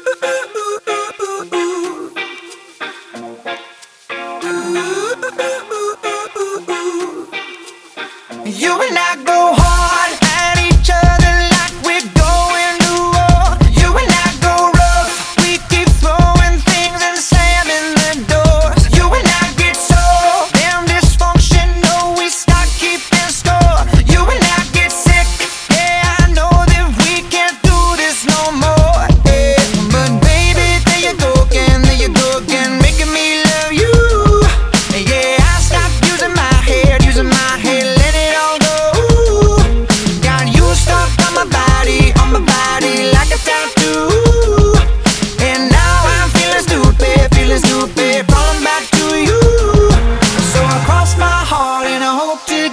You and I go hard at each other like we're going to war. You and I go rough, we keep throwing things and slamming the doors. You and I get so damn dysfunctional, we start keeping score. You and I get sick, yeah, I know that we can't do this no more, yeah. But baby, there you go again, making me love you. Yeah, I stopped using my head, let it all go. Got you stuck on my body like a tattoo. And now I'm feeling stupid, falling back to you. So I cross my heart and I hope to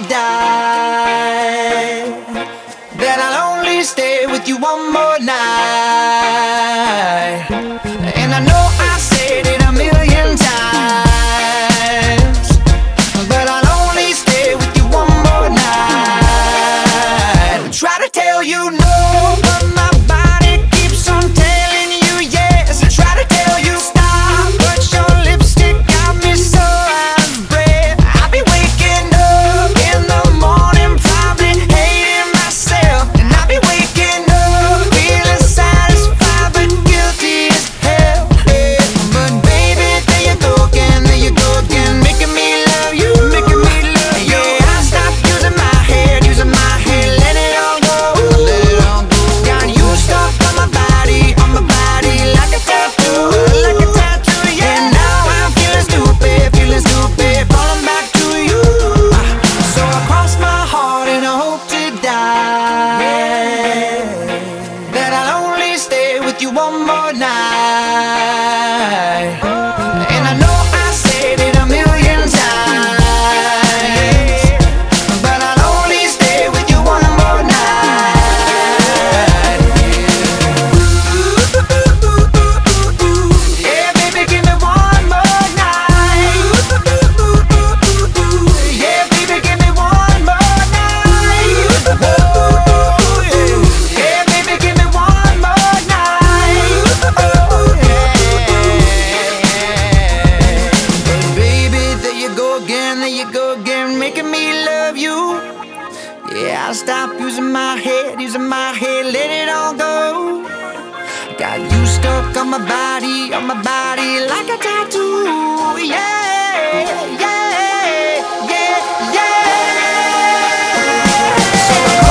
die that I'll only stay with you one more night. And I know I said it a million times, but I'll only stay with you one more night. Try to tell you no, but my body keeps on telling you yes. Try to tell you stop, but your lipstick got me so out of breath. I'll be waking up in the morning, probably hating myself. And I'll be waking up feeling satisfied but guilty as hell, yeah. But baby, there you go again, making me love you, yeah. I stopped using my head, let it all go. Got you stuck on my body like a tattoo, yeah. And now I'm feeling stupid, falling back to you. So I cross my heart and I hope to die that I'll only stay with you one more night. And I know I said it a million times, but I'll only stay with you one more night. Yeah, baby, give me one more night. Yeah, baby, give me one more night. Oh, yeah, baby, give me one more night. Oh, yeah. But baby, there you go again, making me love you. Yeah, I'll stop using my head, let it all go. Got you stuck on my body like a tattoo, yeah, yeah, yeah, yeah. So